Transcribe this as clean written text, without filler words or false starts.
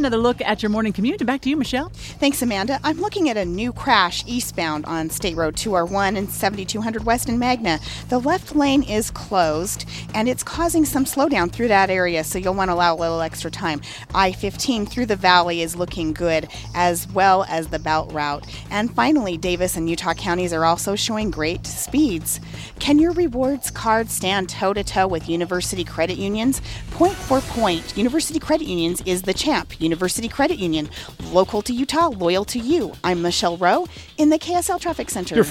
another look at your morning commute. Back to you, Michelle. Thanks, Amanda. I'm looking at a new crash eastbound on State Road 2R1 and 7200 West in Magna. The left lane is closed, and it's causing some slowdown through that area, so you'll want to allow a little extra time. I-15 through the valley is looking good, as well as the Belt Route. And finally, Davis and Utah counties are also showing great speeds. Can your rewards card stand toe-to-toe with University Credit Unions? Point for point, University Credit Unions is the champ. University Credit Union, local to Utah, loyal to you. I'm Michelle Rowe in the KSL Traffic Center.